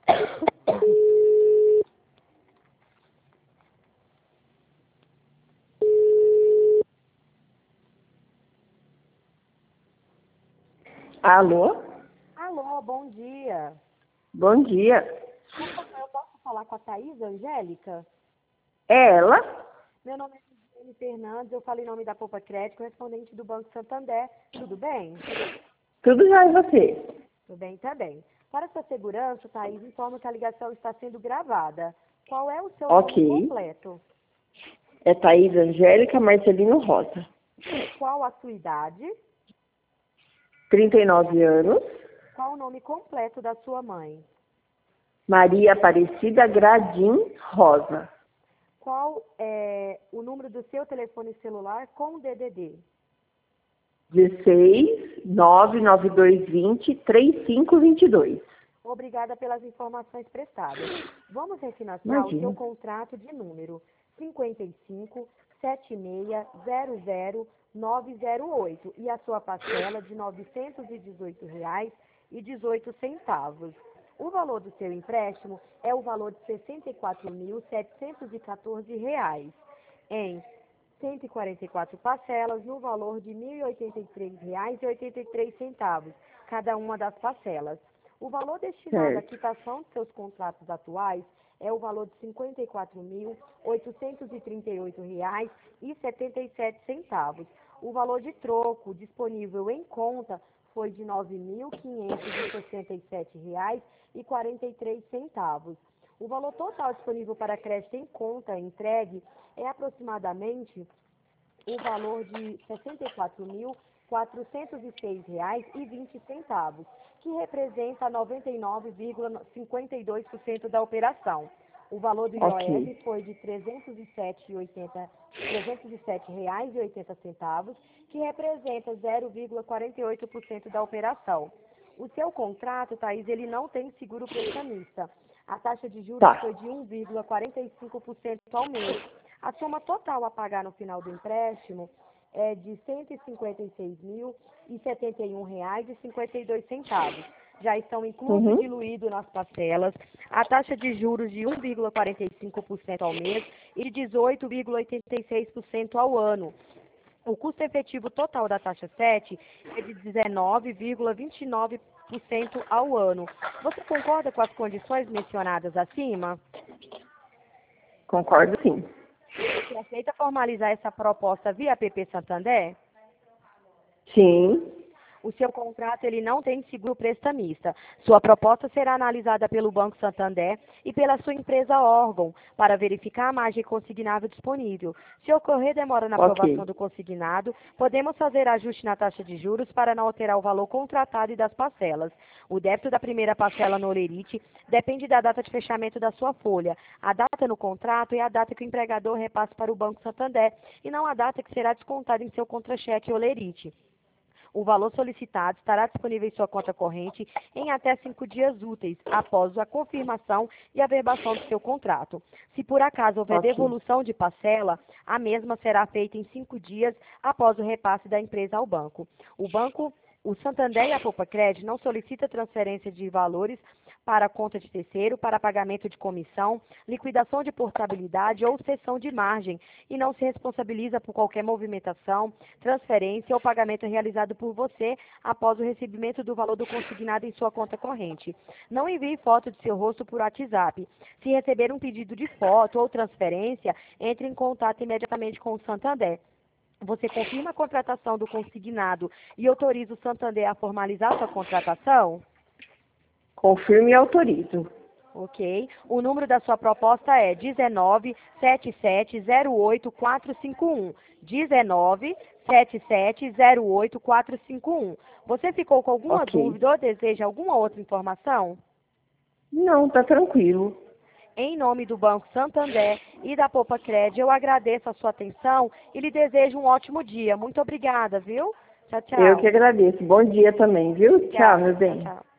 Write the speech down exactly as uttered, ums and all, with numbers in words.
Alô? Alô, bom dia. Bom dia. Por favor, eu posso falar com a Thaís Angélica? É ela? Meu nome é Gisele Fernandes, eu falo em nome da Poupa Crédito, correspondente do Banco Santander. Tudo bem? Tudo já e você? Tudo bem, tá bem. Para sua segurança, Thaís, informa que a ligação está sendo gravada. Qual é o seu Ok. nome completo? É Thaís Angélica Marcelino Rosa. Qual a sua idade? trinta e nove anos. Qual o nome completo da sua mãe? Maria Aparecida Gradim Rosa. Qual é o número do seu telefone celular com D D D? dezesseis, nove nove dois vinte, trinta e cinco vinte e dois. Obrigada pelas informações prestadas. Vamos refinanciar Imagina. o seu contrato de número cinquenta e cinco, setenta e seis, zero zero, nove zero oito e a sua parcela de novecentos e dezoito reais e dezoito centavos. O valor do seu empréstimo é o valor de sessenta e quatro mil, setecentos e quatorze reais em cento e quarenta e quatro parcelas no valor de mil e oitenta e três reais e oitenta e três centavos, cada uma das parcelas. O valor destinado à Certo. quitação dos seus contratos atuais é o valor de cinquenta e quatro mil, oitocentos e trinta e oito reais e setenta e sete centavos. O valor de troco disponível em conta foi de nove mil, quinhentos e sessenta e sete reais e quarenta e três centavos. O valor total disponível para crédito em conta entregue é aproximadamente o valor de sessenta e quatro mil, quatrocentos e seis reais e vinte centavos, que representa noventa e nove vírgula cinquenta e dois por cento da operação. O valor do I O F Ok. foi de trezentos e sete reais e oitenta centavos, que representa zero vírgula quarenta e oito por cento da operação. O seu contrato, Thaís, ele não tem seguro prestamista. A taxa de juros Tá. foi de um vírgula quarenta e cinco por cento ao mês. A soma total a pagar no final do empréstimo é de cento e cinquenta e seis mil e setenta e um reais e cinquenta e dois centavos. Já estão inclusos Uhum. e diluídos nas parcelas a taxa de juros de um vírgula quarenta e cinco por cento ao mês e de dezoito vírgula oitenta e seis por cento ao ano. O custo efetivo total da taxa sete é de dezenove vírgula vinte e nove por cento ao ano. Você concorda com as condições mencionadas acima? Concordo, sim. Você aceita formalizar essa proposta via P P Santander? Sim. O seu contrato ele não tem seguro prestamista. Sua proposta será analisada pelo Banco Santander e pela sua empresa órgão para verificar a margem consignável disponível. Se ocorrer demora na aprovação Ok. do consignado, podemos fazer ajuste na taxa de juros para não alterar o valor contratado e das parcelas. O débito da primeira parcela no Olerite depende da data de fechamento da sua folha. A data no contrato é a data que o empregador repassa para o Banco Santander e não a data que será descontada em seu contra-cheque Olerite. O valor solicitado estará disponível em sua conta corrente em até cinco dias úteis, após a confirmação e averbação do seu contrato. Se por acaso houver Ok. devolução de parcela, a mesma será feita em cinco dias após o repasse da empresa ao banco. O banco, o Santander e a Poupa Crédito não solicitam transferência de valores para a conta de terceiro, para pagamento de comissão, liquidação de portabilidade ou cessão de margem e não se responsabiliza por qualquer movimentação, transferência ou pagamento realizado por você após o recebimento do valor do consignado em sua conta corrente. Não envie foto de seu rosto por WhatsApp. Se receber um pedido de foto ou transferência, entre em contato imediatamente com o Santander. Você confirma a contratação do consignado e autoriza o Santander a formalizar sua contratação? Confirme e autorizo. Ok. O número da sua proposta é dezenove, setenta e sete, zero oito, quatro cinco um. dezenove, setenta e sete, zero oito, quatro cinco um. Você ficou com alguma Ok. dúvida ou deseja alguma outra informação? Não, tá tranquilo. Em nome do Banco Santander e da Poupa Crédito, eu agradeço a sua atenção e lhe desejo um ótimo dia. Muito obrigada, viu? Tchau, Eu que tchau. agradeço. Bom dia também, viu? Tchau, Obrigada. meu Tchau, bem. tchau.